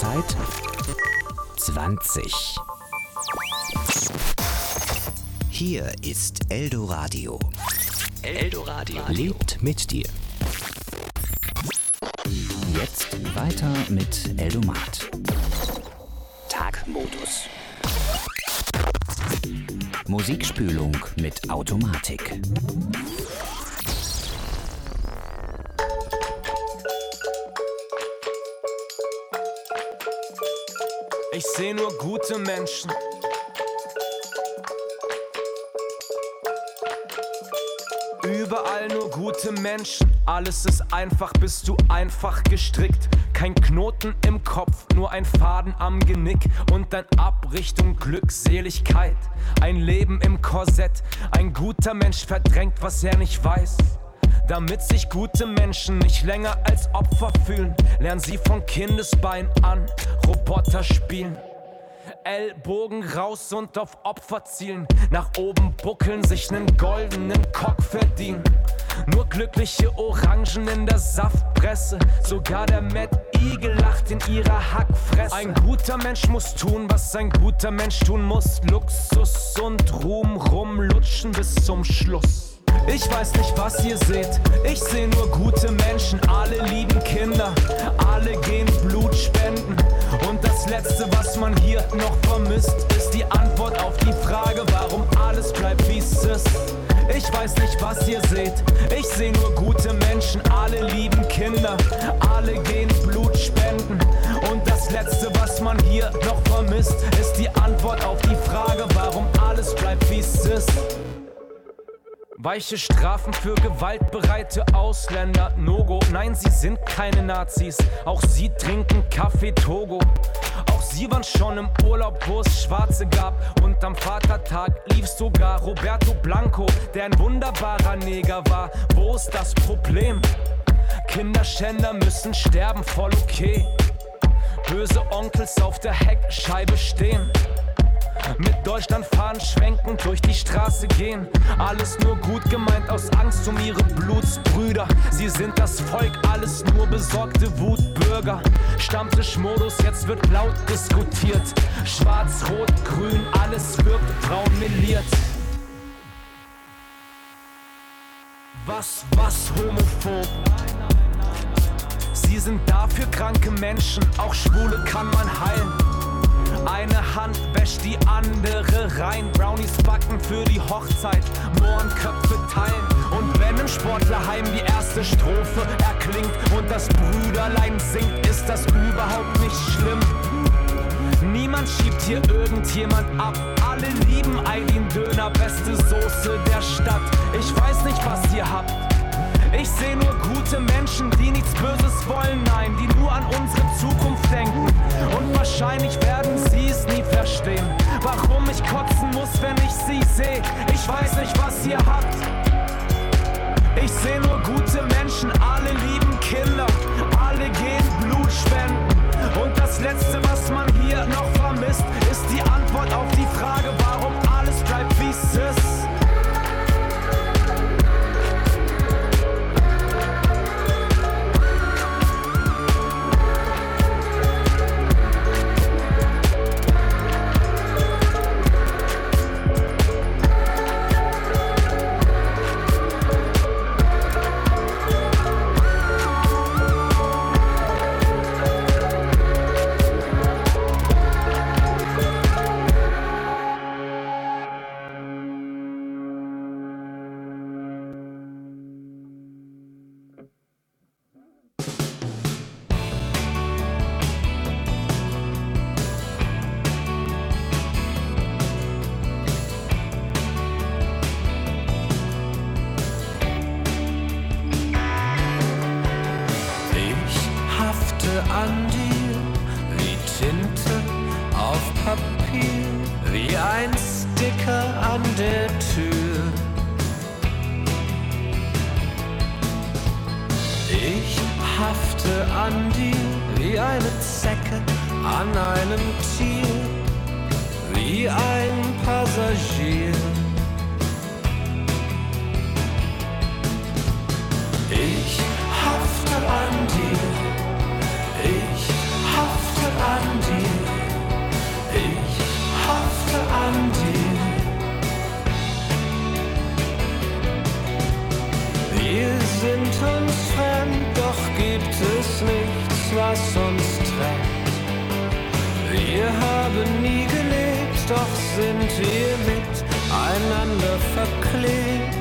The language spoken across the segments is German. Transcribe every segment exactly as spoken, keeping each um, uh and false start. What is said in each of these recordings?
Uhrzeit zwanzig. Hier ist Eldoradio. Eldoradio lebt mit dir. Jetzt weiter mit Eldomat. Tagmodus. Musikspülung mit Automatik. Ich seh nur gute Menschen. Überall nur gute Menschen. Alles ist einfach, bist du einfach gestrickt. Kein Knoten im Kopf, nur ein Faden am Genick. Und dann ab Richtung Glückseligkeit. Ein Leben im Korsett. Ein guter Mensch verdrängt, was er nicht weiß. Damit sich gute Menschen nicht länger als Opfer fühlen, lernen sie von Kindesbein an Roboter spielen. Ellbogen raus und auf Opfer zielen. Nach oben buckeln, sich nen goldenen Cock verdienen. Nur glückliche Orangen in der Saftpresse. Sogar der Mad Eagle lacht in ihrer Hackfresse. Ein guter Mensch muss tun, was ein guter Mensch tun muss. Luxus und Ruhm rumlutschen bis zum Schluss. Ich weiß nicht, was ihr seht, ich seh nur gute Menschen. Alle lieben Kinder, alle gehen Blut spenden. Und das Letzte, was man hier noch vermisst, ist die Antwort auf die Frage, warum alles bleibt, wie es ist. Ich weiß nicht, was ihr seht, ich seh nur gute Menschen. Alle lieben Kinder, alle gehen Blut spenden. Und das Letzte, was man hier noch vermisst, ist die Antwort auf die Frage, warum alles bleibt, wie es ist. Weiche Strafen für gewaltbereite Ausländer, No-Go. Nein, sie sind keine Nazis, auch sie trinken Kaffee Togo. Auch sie waren schon im Urlaub, wo es Schwarze gab. Und am Vatertag lief sogar Roberto Blanco, der ein wunderbarer Neger war. Wo ist das Problem? Kinderschänder müssen sterben, voll okay. Böse Onkels auf der Heckscheibe stehen. Mit Deutschland fahren, schwenken, durch die Straße gehen. Alles nur gut gemeint, aus Angst um ihre Blutsbrüder. Sie sind das Volk, alles nur besorgte Wutbürger. Stammtischmodus, jetzt wird laut diskutiert. Schwarz, Rot, Grün, alles wirkt braun meliert. Was, was, homophob? Sie sind dafür kranke Menschen, auch Schwule kann man heilen. Eine Hand wäscht die andere rein. Brownies backen für die Hochzeit, Mohrenköpfe teilen. Und wenn im Sportlerheim die erste Strophe erklingt und das Brüderlein singt, ist das überhaupt nicht schlimm. Niemand schiebt hier irgendjemand ab. Alle lieben Aydin Döner, beste Soße der Stadt. Ich weiß nicht, was ihr habt. Ich seh nur gute Menschen, die nichts Böses wollen, nein, die nur an unsere Zukunft denken. Und wahrscheinlich werden sie es nie verstehen, warum ich kotzen muss, wenn ich sie seh. Ich weiß nicht, was ihr habt. Ich seh nur gute Menschen, alle lieben Kinder, alle gehen Blut spenden. Und das Letzte, was man hier noch vermisst, ist die Antwort auf die Frage, warum alles bleibt, wie es ist. An dir wie Tinte auf Papier, wie ein Sticker an der Tür. Ich hafte an dir wie eine Zecke an einem Tier, wie ein Passagier. Ich hafte an dir. Ich hafte an sind uns fremd, doch gibt es nichts, was uns trennt. Wir haben nie gelebt, doch sind wir miteinander verklebt.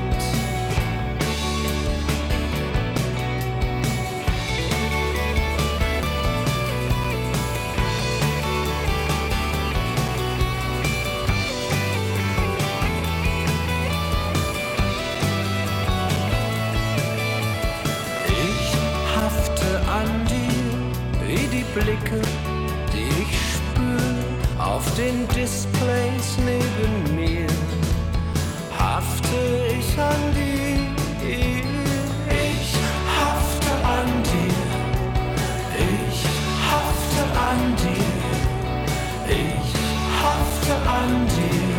Blicke, die ich spür auf den Displays neben mir, hafte ich an dir. Ich hafte an dir. Ich hafte an dir. Ich hafte an dir.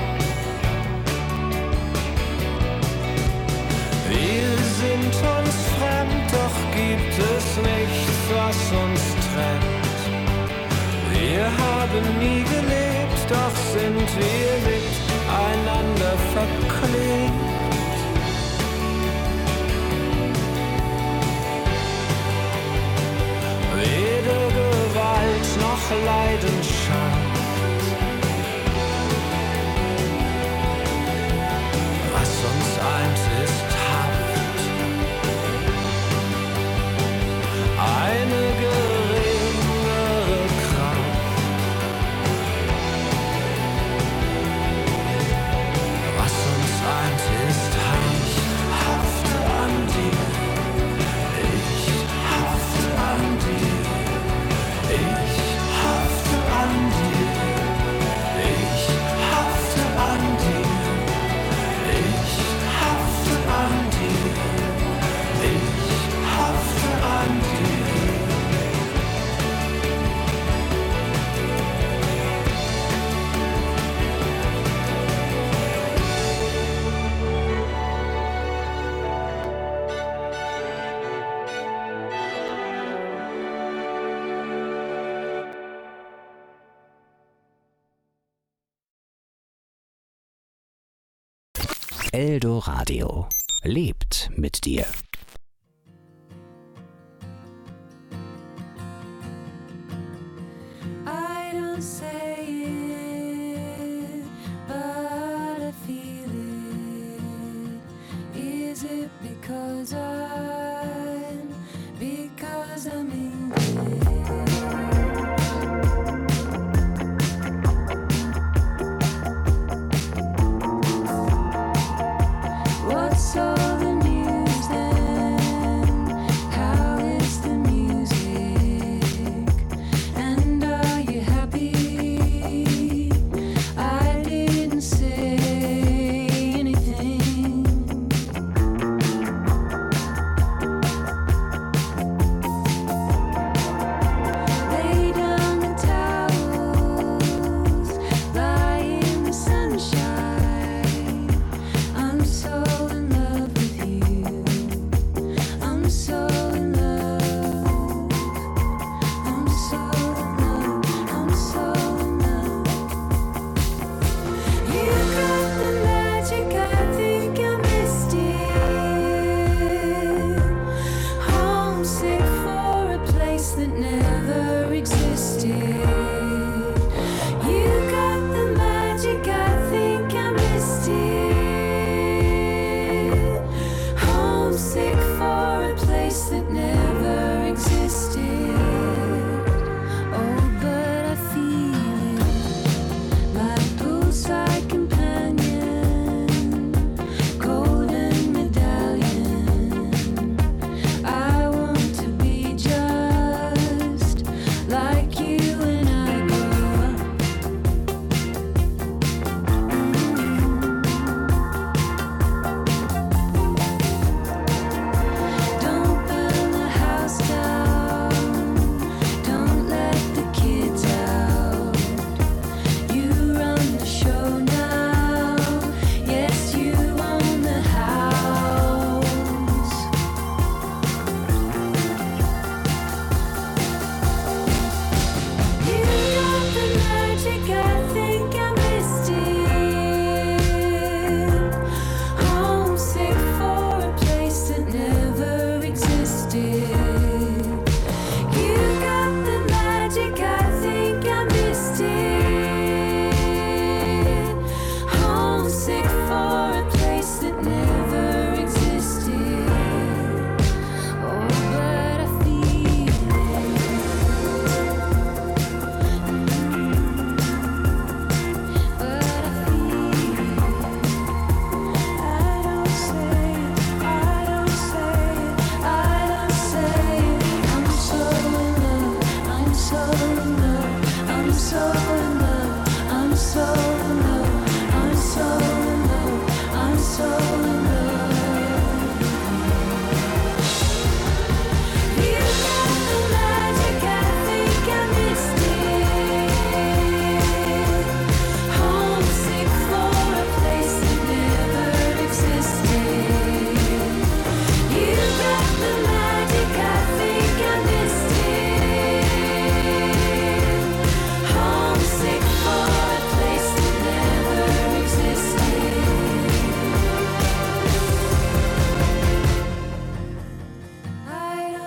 Wir sind uns fremd, doch gibt es nichts, was uns trennt. Wir haben nie gelebt, doch sind wir miteinander verklebt. Weder Gewalt noch Leidenschaft, was uns eint, ist Haft. Eine geringere Kraft, was uns eint, ist Haft. Ich hafte an dir. Ich hafte an dir. Ich hafte an dir. Ich hafte an dir. Ich hafte an dir. Ich hafte an dir. Eldoradio lebt mit dir. I don't say it, but I feel it. Is it because I'm, because I'm English? What's all the news then? How is the music? And are you happy? I didn't say anything. Lay down the towels, lie in the sunshine. I'm so in love with you. I'm so in love. I'm so in love. I'm so in love. You got the magic, I think I missed it. Homesick for a place that never existed. You got the magic, I think I missed it. Homesick for a place that never existed. Oh, but I feel it, my poolside companion, golden medallion. I want to be just like you when I grow up. Don't burn the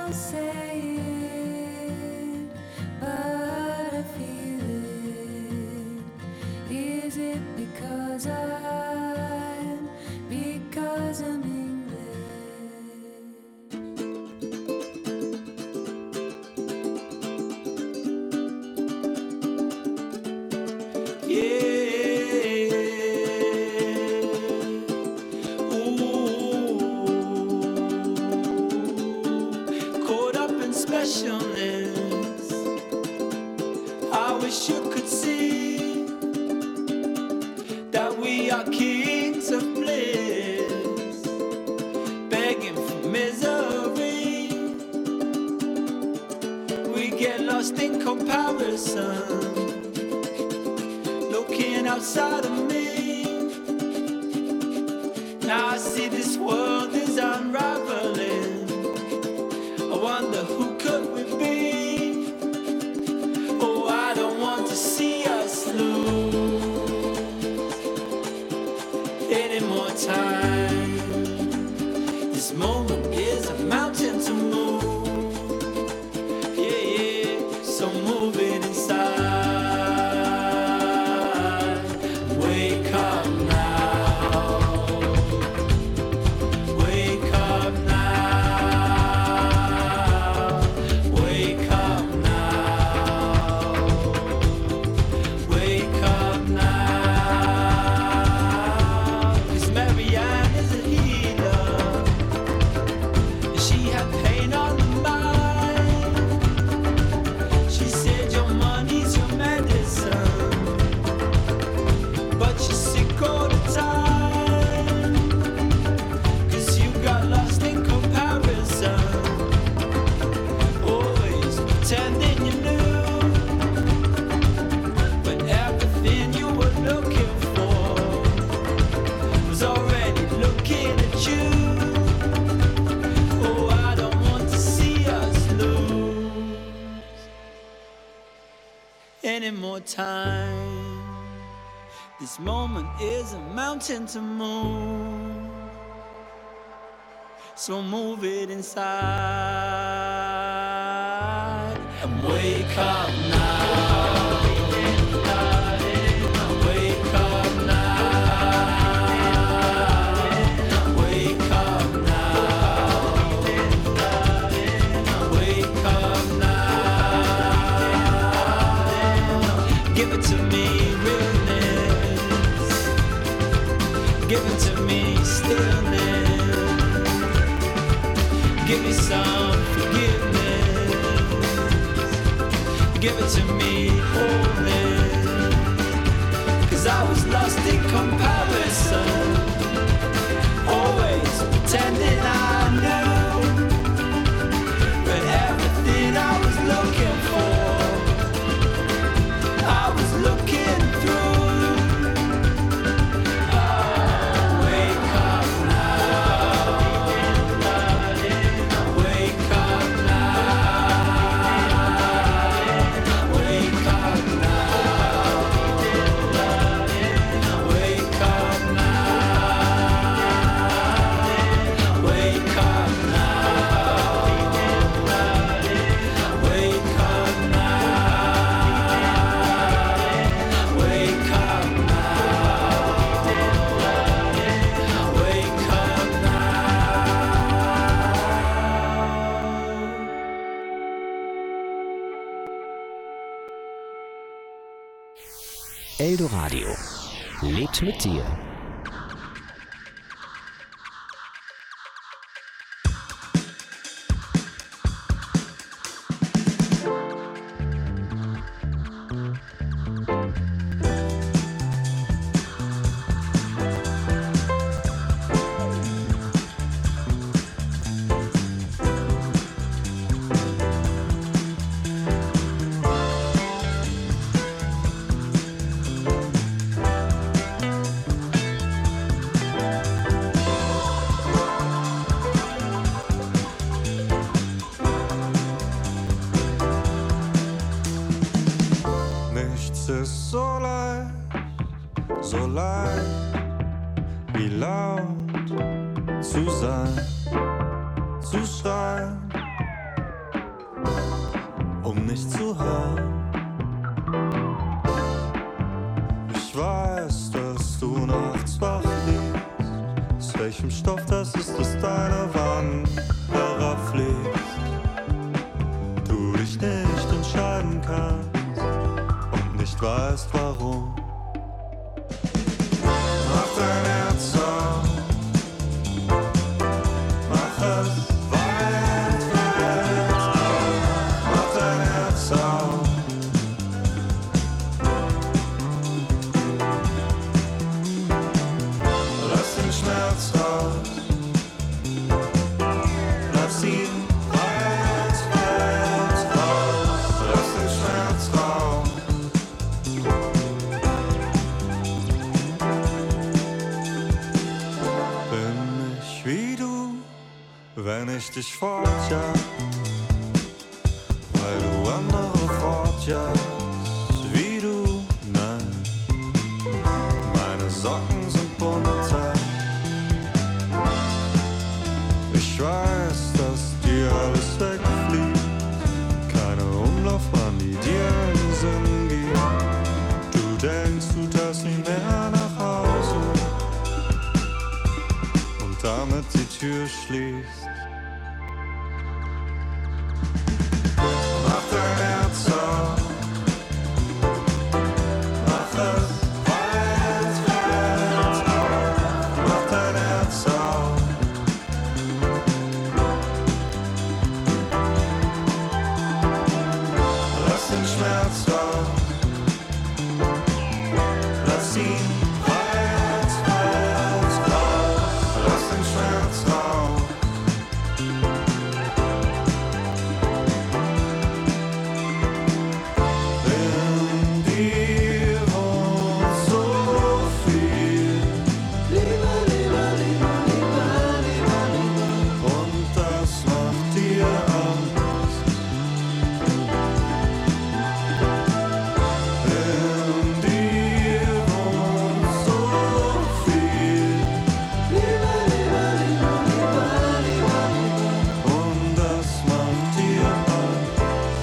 I'll say it, but I feel it. Is it because I'm, because I'm English? Specialness. I wish you could see that we are kings of bliss, begging for misery. We get lost in comparison, looking outside of me. Now I see this world is unraveling. I wonder who could we be? Oh, I don't want to see us lose any more time. This moment is a mountain to move. Yeah, yeah, so move it inside. Wake up now. Wake up now. Any more time. This moment is a mountain to move, so move it inside and wake up now. Wake up now. Wake up now. Wake up now. Give it to me, realness. Give it to me, stillness. Give me some forgiveness. Give it to me, wholeness. Cause I was lost in comparison, always pretending I knew, but everything I was looking for, I was looking through. Oh, wake up now. Wake up now. Wake up now. Wake up now. Wake up now. Wake up now. Wake up now. Wake up Eldoradio lebt mit dir. Nichts ist so leicht, so leicht, wie laut zu sein, zu schreien, um nicht zu hören. Ich weiß, dass du nachts wach liegst. Aus welchem Stoff das ist, dass deine Wangen herabfliegst. Du dich nicht entscheiden kannst und nicht weißt warum. Mach dein Herz auf, mach es weit, weit auf. Mach dein Herz auf. Lass den Schmerz raus, lass ihn weit, weit raus. Lass den Schmerz raus. Bin ich wie du, wenn ich dich fortjag, weil du andere fortjagst, wie du, nein. Meine Socken sind bunter. Ich weiß, dass dir alles wegfliegt. Keine Umlaufbahn, die dir einen Sinn gibt. Du denkst, du darfst nie mehr nach Hause und damit die Tür schließt. Mach dein Herz auf, mach es weit, weit auf. Mach dein Herz auf. Lass den Schmerz raus, lass ihn weit, weit raus. Lass den Schmerz raus. In dir wohnt so viel Liebe, Liebe, Liebe, Liebe, Liebe, Liebe. Und das macht dir Angst. In dir wohnt so viel Liebe, Liebe, Liebe, Liebe, Liebe, Liebe. Und das macht dir Angst.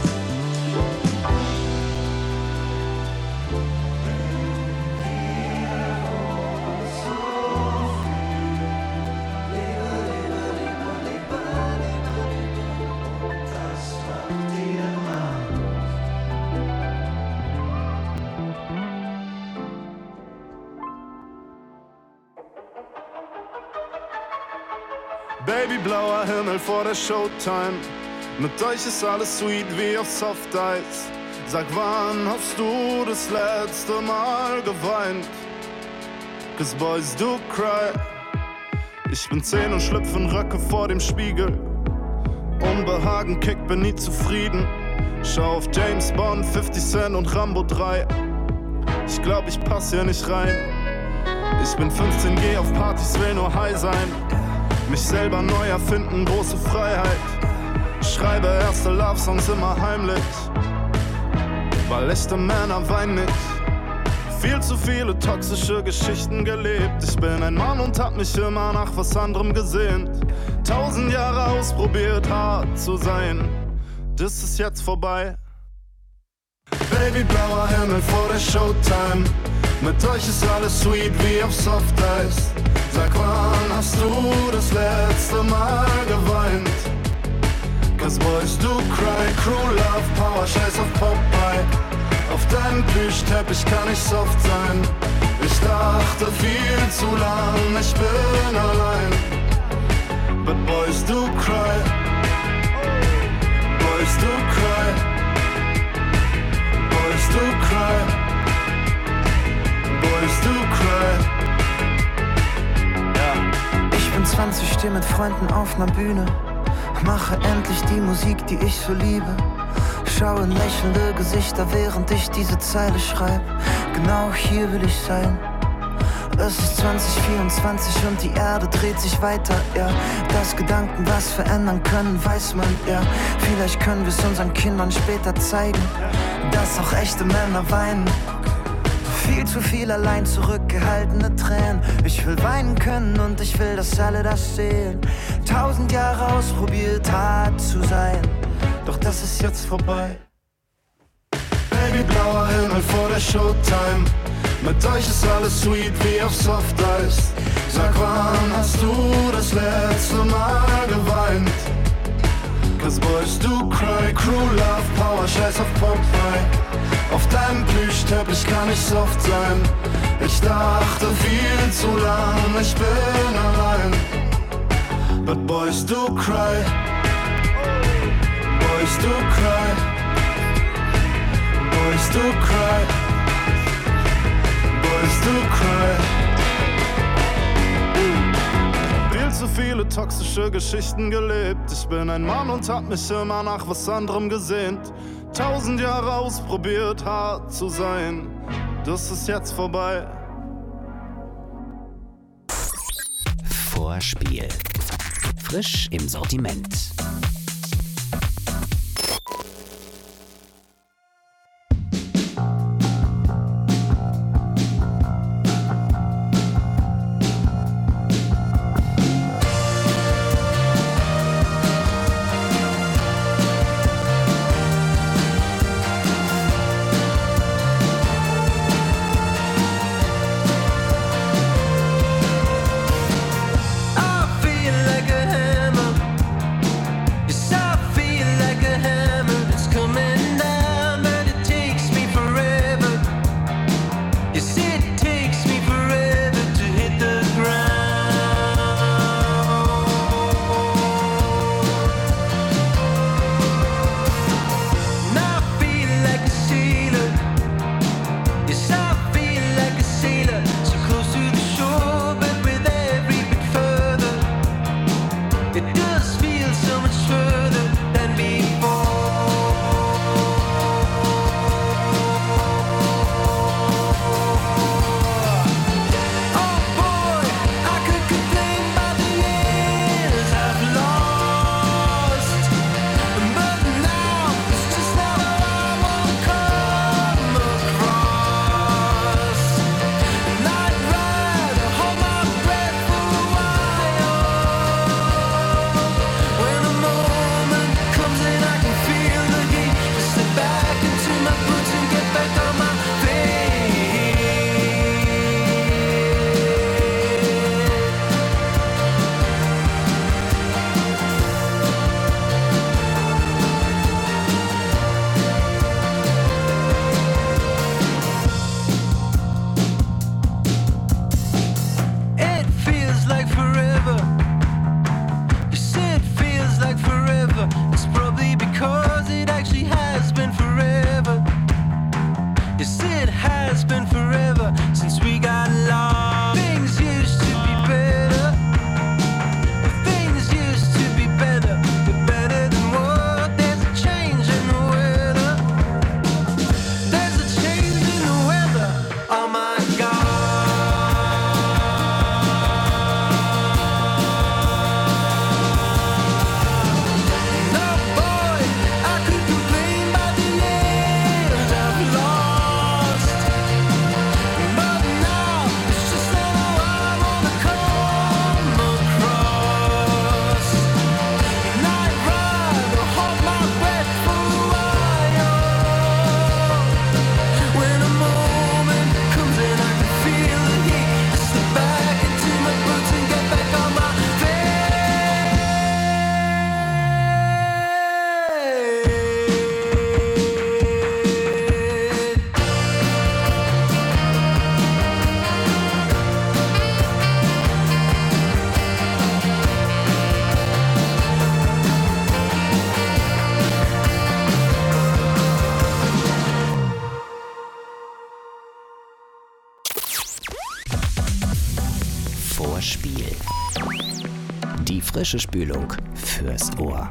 Baby, blauer Himmel vor der Showtime. Mit euch ist alles sweet wie auf Soft Eis. Sag, wann hast du das letzte Mal geweint? Cause boys do cry. Ich bin zehn und schlüpf in Röcke vor dem Spiegel. Unbehagen kickt, bin nie zufrieden. Schau auf James Bond, fifty Cent und Rambo drei. Ich glaub, ich pass hier nicht rein. Ich bin fünfzehn, geh auf Partys, will nur high sein. Mich selber neu erfinden, große Freiheit. Schreibe erste Love-Songs immer heimlich, weil echte Männer weinen nicht. Viel zu viele toxische Geschichten gelebt. Ich bin ein Mann und hab mich immer nach was anderem gesehnt. Tausend Jahre ausprobiert, hart zu sein. Das ist jetzt vorbei. Baby, blauer Himmel vor der Showtime. Mit euch ist alles sweet wie auf Soft Eis. Sag, wann hast du das letzte Mal geweint? Cause boys do cry, Crew Love, Power, scheiß auf Popeye. Auf deinem Plüschteppich kann ich soft sein. Ich dachte viel zu lang, ich bin allein. But boys do cry, boys do cry, boys do cry, boys do cry. Ich bin zwanzig, steh mit Freunden auf ner Bühne. Mache endlich die Musik, die ich so liebe. Schaue in lächelnde Gesichter, während ich diese Zeile schreib. Genau hier will ich sein. Es ist zwanzig vierundzwanzig und die Erde dreht sich weiter, ja. Dass Gedanken was verändern können, weiß man, ja. Vielleicht können wir es unseren Kindern später zeigen, dass auch echte Männer weinen. Viel zu viel allein zurückgehaltene Tränen. Ich will weinen können und ich will, dass alle das sehen. Tausend Jahre ausprobiert, hart zu sein, doch das ist jetzt vorbei. Baby, blauer Himmel vor der Showtime. Mit euch ist alles sweet wie auf Softeis. Sag, wann hast du das letzte Mal geweint? Cause boys do cry, Crew Love, Power, scheiß auf Popeye. Auf deinem Plüschteppich kann ich soft sein. Ich dachte viel zu lang, ich bin allein. But boys do cry, boys do cry, boys do cry, boys do cry. Viel zu viele toxische Geschichten gelebt. Ich bin ein Mann und hab mich immer nach was anderem gesehnt. Tausend Jahre ausprobiert, hart zu sein. Das ist jetzt vorbei. Vorspiel. Frisch im Sortiment. Vorspiel. Die frische Spülung fürs Ohr.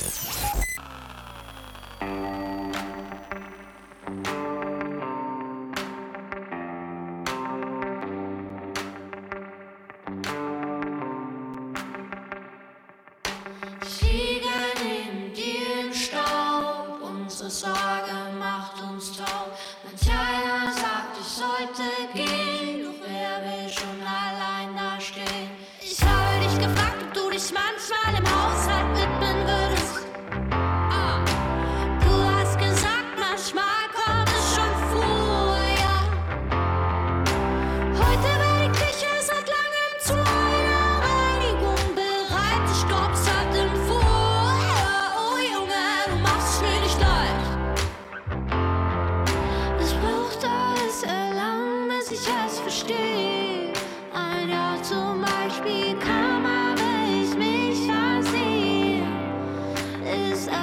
Sorge macht uns taub. Manch einer sagt, ich sollte gehen, doch wer will schon allein da stehen? Ich habe dich gefragt, ob du dich manchmal im Haushalt widmen würdest.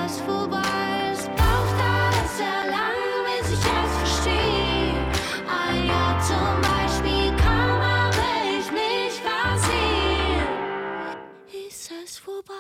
es vorbei. Es braucht alles sehr lang, bis ich es verstehe. Ein Jahr zum Beispiel kaum habe ich mich versehen. Ist es vorbei?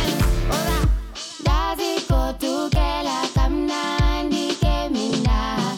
Does it go together? Come now, and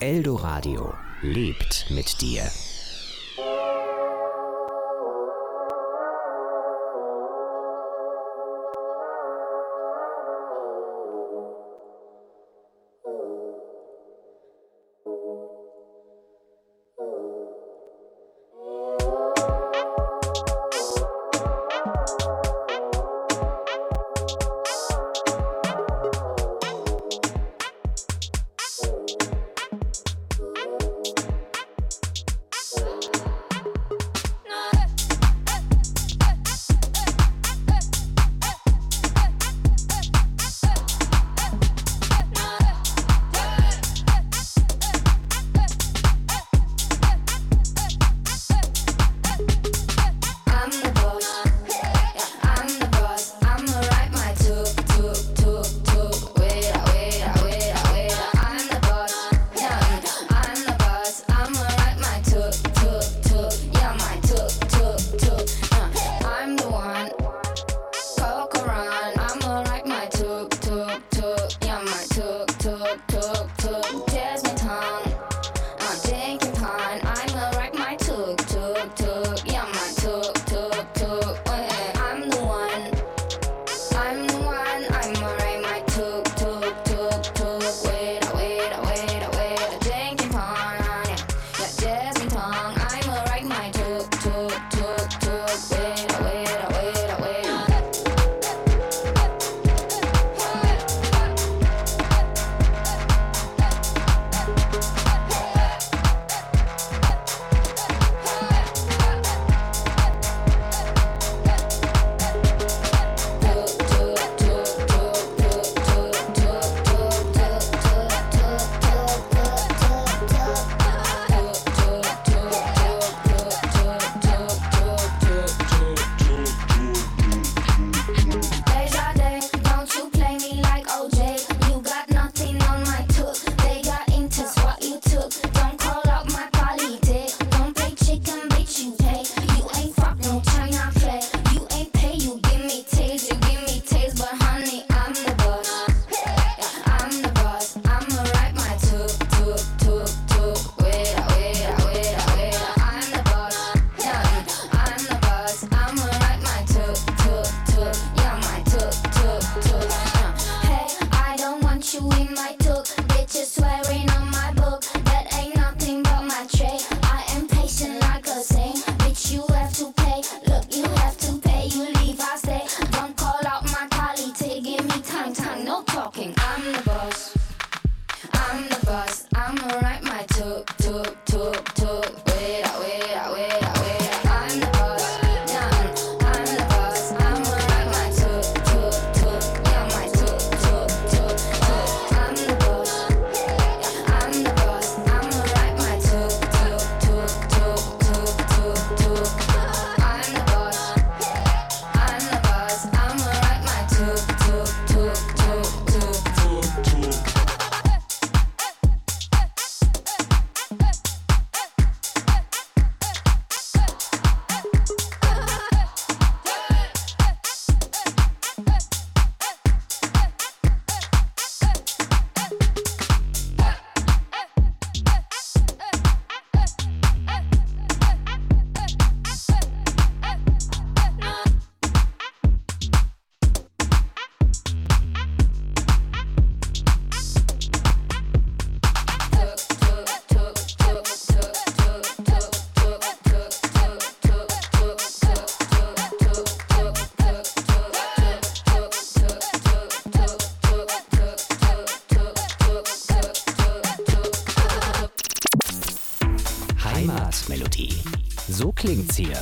Eldoradio lebt mit dir. Heimatmelodie. So klingt's hier.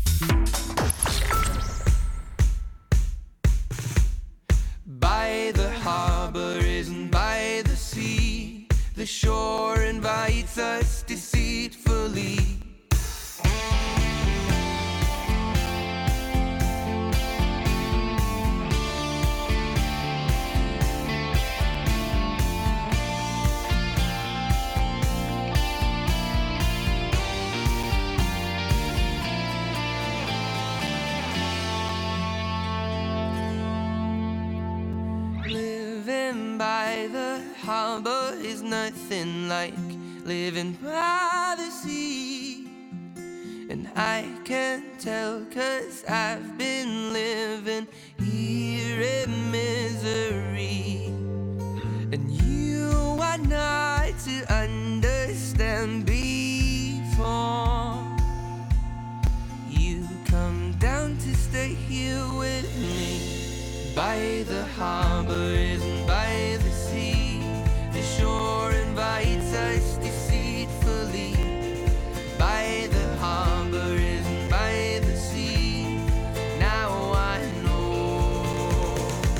By the harbor isn't by the sea. The shore invites us deceitfully. Living by the harbor is nothing like living by the sea. And I can't tell, 'cause I've been living here in misery. And you are not to understand before you come down to stay here with me. By the harbors and by the sea, the shore invites us deceitfully. By the harbors and by the sea, now I know.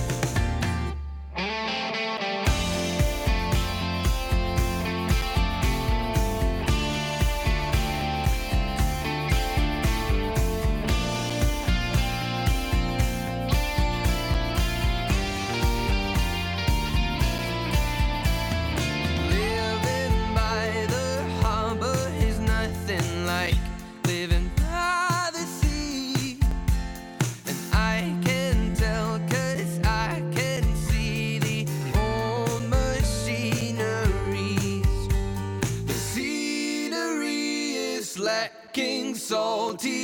Living by the harbor is nothing like living by the sea. And I can tell, 'cause I can see the old machineries. The scenery is lacking salty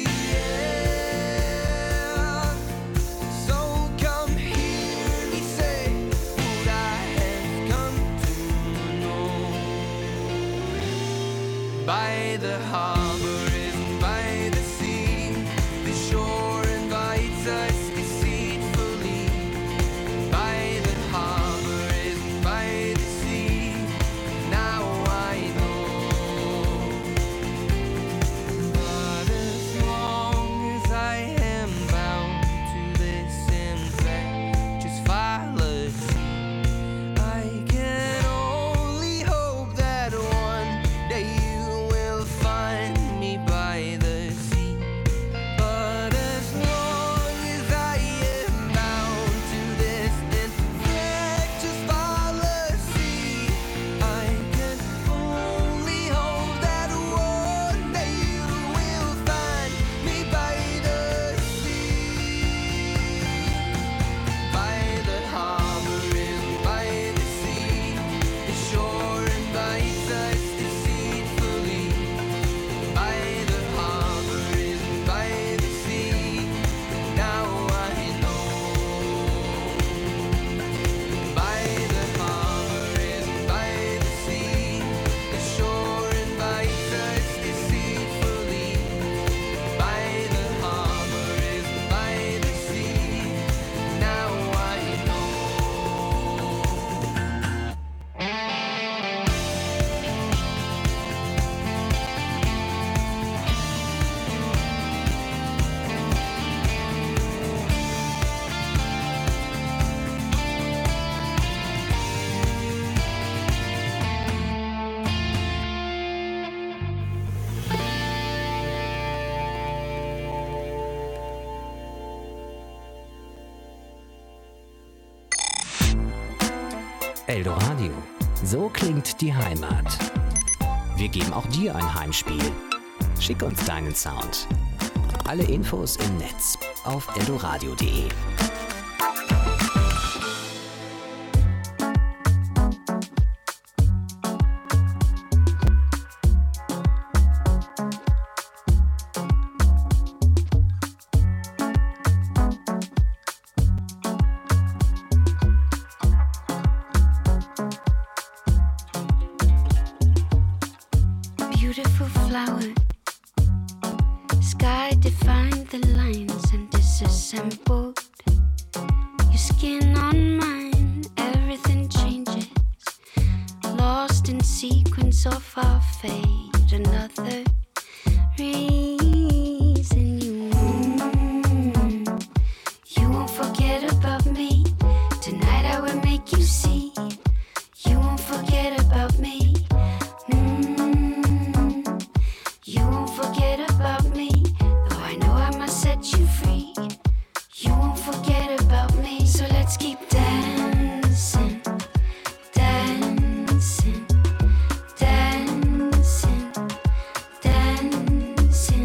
air. So come hear me say what I have come to know. By the harbor and by the sea, the shore invites us deceitfully. By the harbor and by the sea, now I know. But as long as I am bound to this infectious fallacy, I can only hope that one day you will find me by the sea. But as long as I am bound to this infectious fallacy, I can only hope that one day you will find me by the sea. By the harbor and by the sea, the shore invites us deceitfully. By the harbor and by the sea, now I know. By the harbor and by the sea, the shore invites us deceitfully. By the harbor and by the sea, now I know. Eldoradio. So klingt die Heimat. Wir geben auch dir ein Heimspiel. Schick uns deinen Sound. Alle Infos im Netz auf eldoradio punkt de. Beautiful flower, sky defined the lines and disassembled. Your skin on mine, everything changes. Lost in sequence of our fate, another reason you won't. You won't forget about me. Tonight I will make you see. You won't forget about me. Mm. You won't forget about me, though I know I must set you free. You won't forget about me, so let's keep dancing, dancing, dancing, dancing.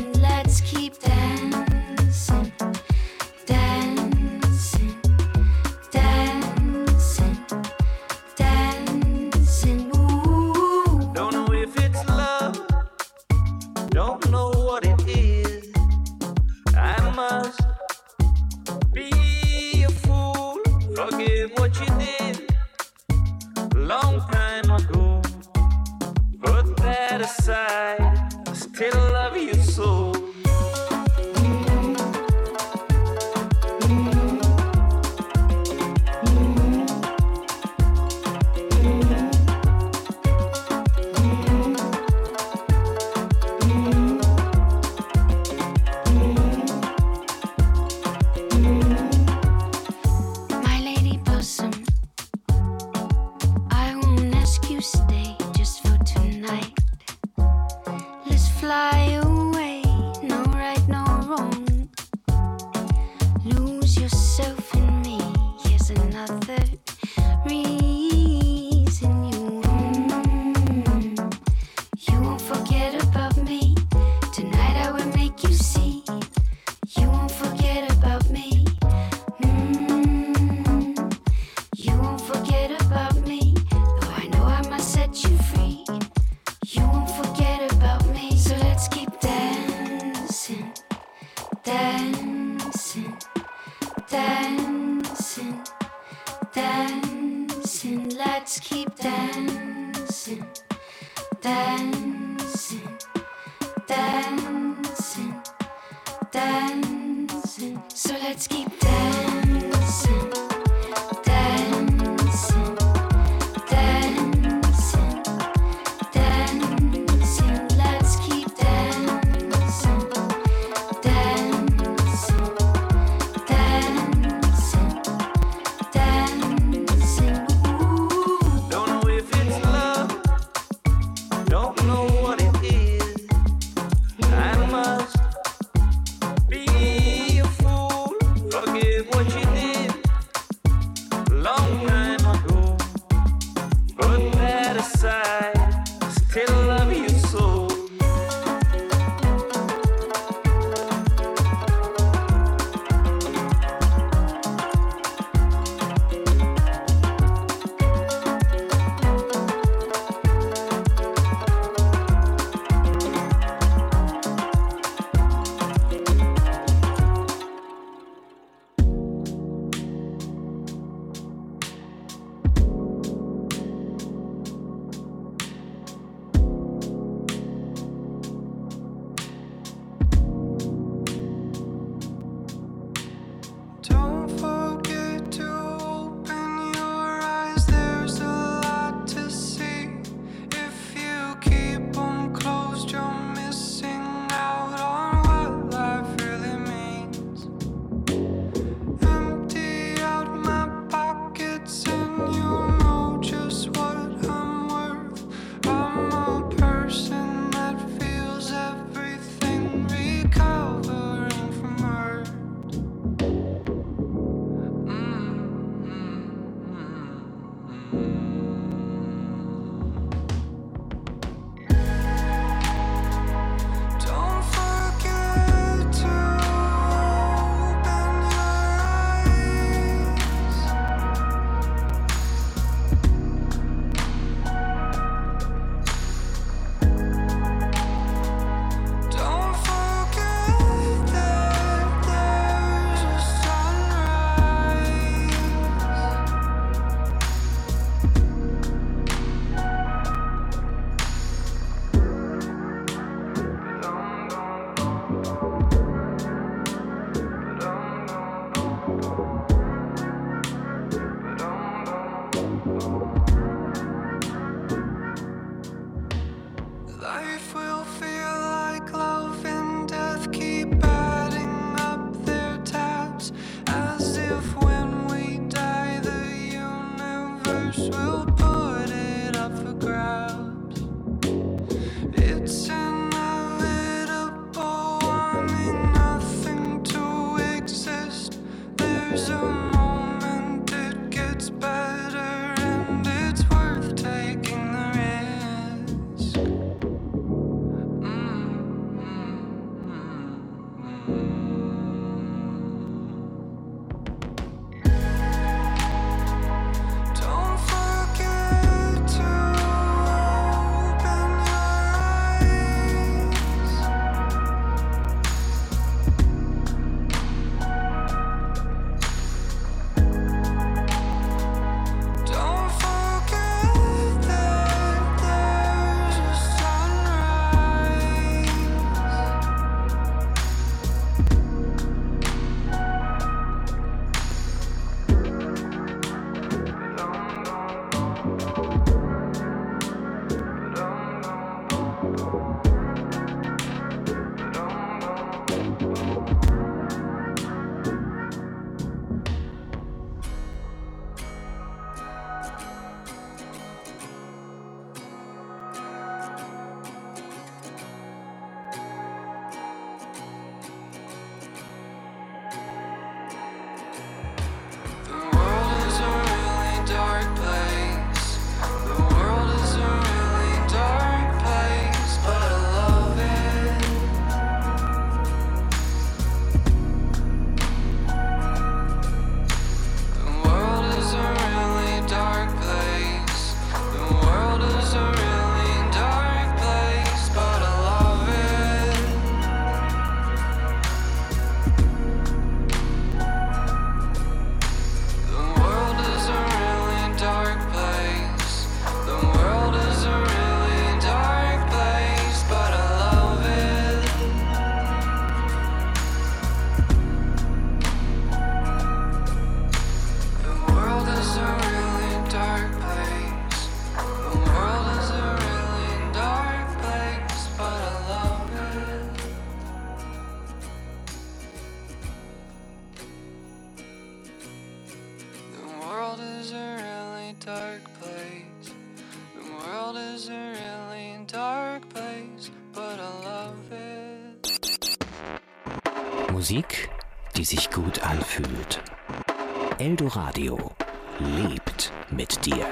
aside, I still love you so. Don't know dark place, but I love it. Musik, die sich gut anfühlt. Eldoradio lebt mit dir.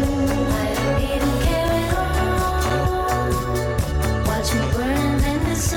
Watch me burn in the sun.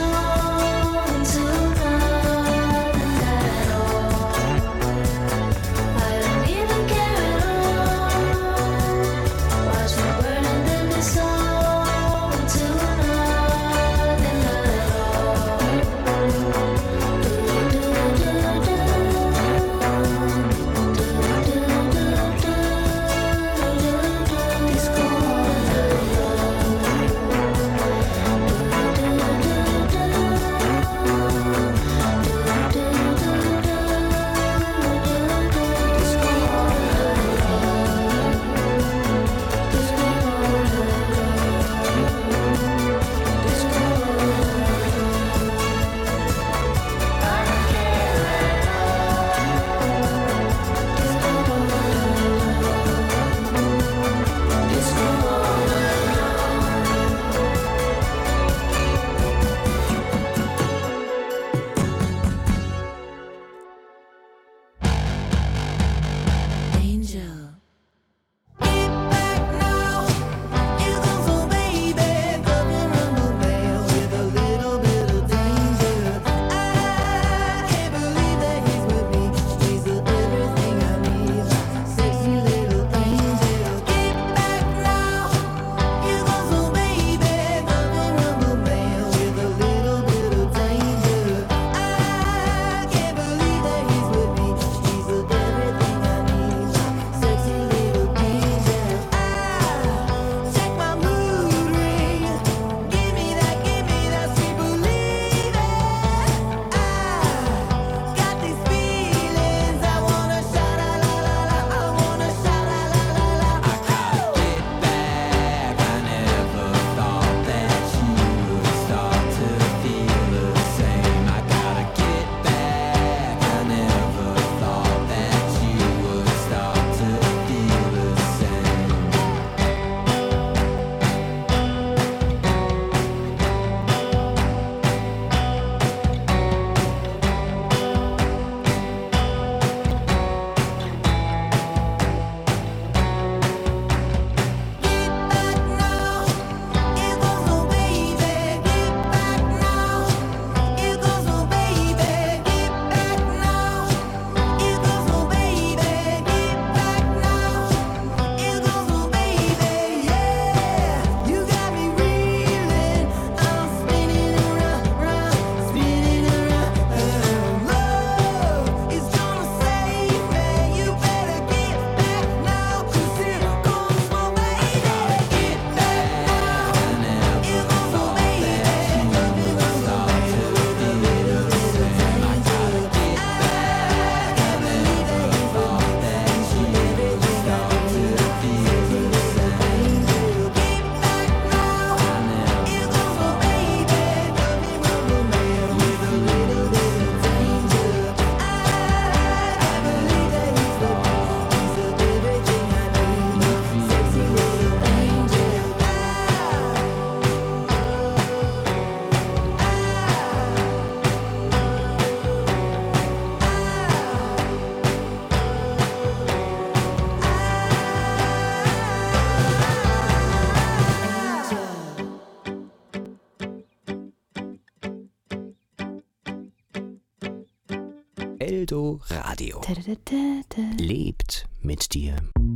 Eldo Radio. Da, da, da, da. Lebt mit dir.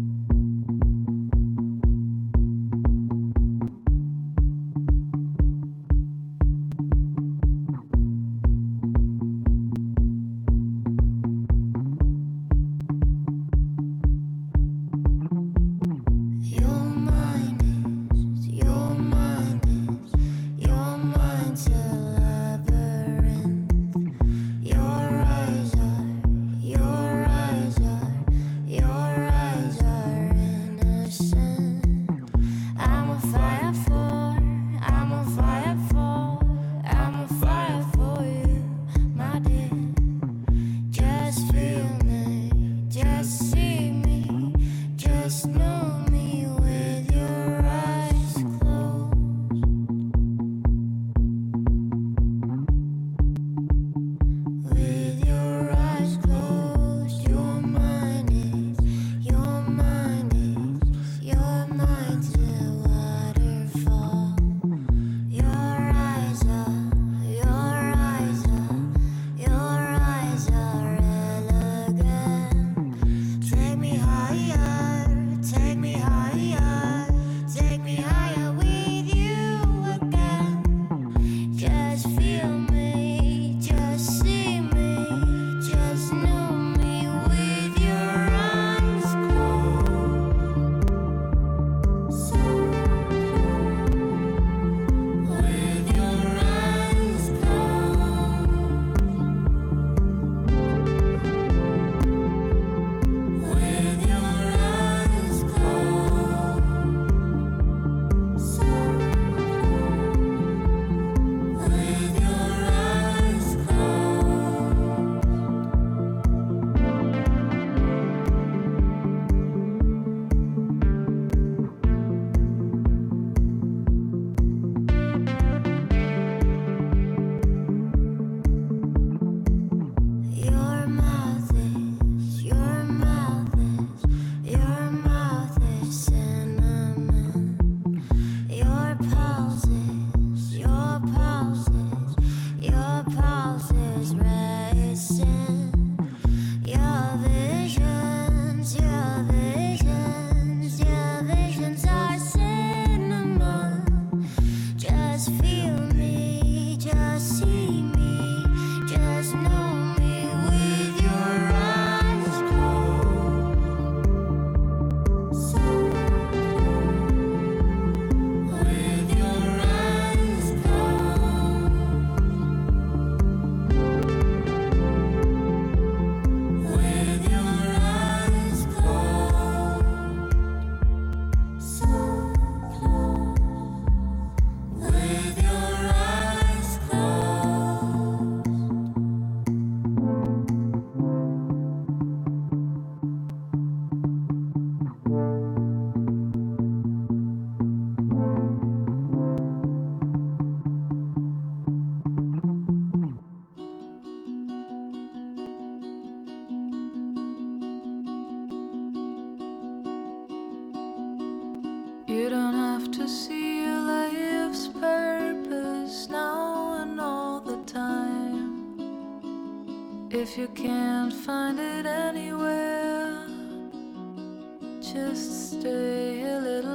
You don't have to see your life's purpose now and all the time. If you can't find it anywhere, just stay a little